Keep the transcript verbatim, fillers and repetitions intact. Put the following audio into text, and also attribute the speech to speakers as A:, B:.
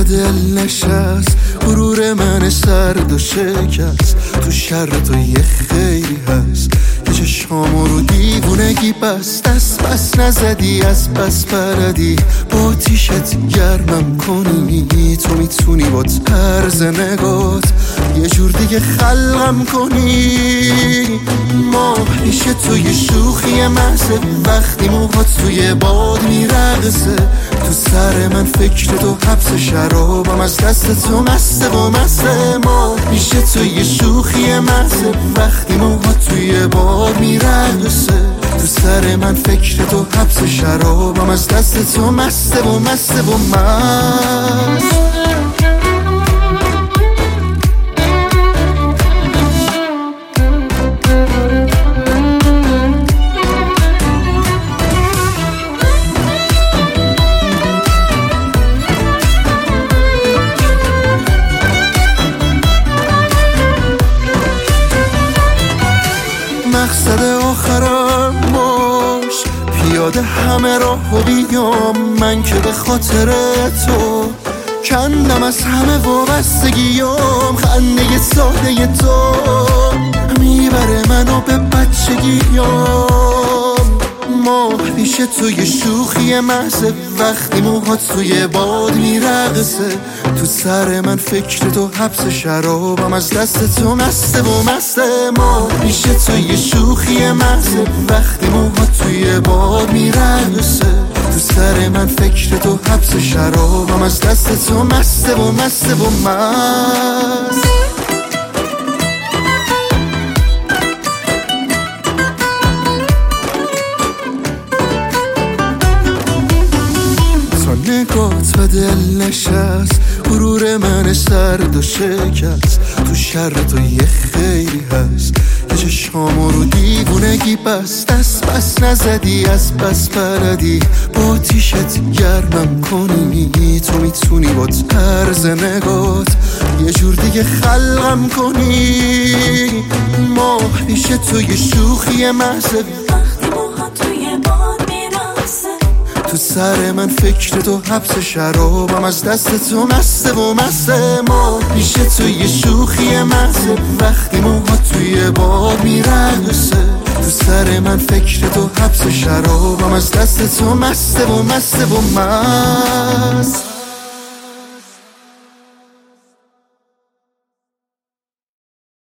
A: دل نشست، غرور من سرد و شکست. تو شر تو یه خیری هست، یه چشامو رو دیوونگی بست. دست بس نزدی از بس بردی، با تیشت گرمم کنی. تو میتونی با طرز نگات یه جور دیگه خلقم کنی. ماه میشه توی شوخی محضه، وقتی موهات توی باد میرقصه. تو سر من فکر تو حبس شرابم، از دست تو مسته و مسته. ماه میشه توی شوخی محضه، وقتی موهات توی باد میرقصه. تو سر من فکر تو حبس شرابم، از دست تو مسته و مسته و مست. مقصد آخرم باش، پیاده همه راهو بیام. من که به خاطر تو کندم از همه وابستگیام. خنده ساده تو میبره منو به بچگیام. ماه پیش توی شوخی محضه، وقتی موهات توی باد میرقصه. تو سر من فکر تو حبس شرابم، از دست تو مسته و مسته. ماه پیش توی شوخی محضه، وقتی موهات توی باد میرقصه. تو سر من فکر تو حبس شرابم، از دست تو مسته و مسته و مست. نگات به دل نشست، غرور من سرد و شکست. تو شر تو یه خیری هست، یه چشامو رو دیوونگی بست. دست بس نزدی از بس بردی، با تیشت گرمم کنی. تو میتونی با طرز نگات یه جور دیگه خلقم کنی. ماه پیشه توی شوخی محضه،
B: وقتی موها توی باد میرقصه.
A: تو سر من فکر تو حبس شرابم، از دست تو مسته و مسته. ما میشه توی شوخی محضه، وقتی موها توی باد میرقصه. تو سر من فکر تو حبس شرابم، از دست تو مسته و مسته و مست.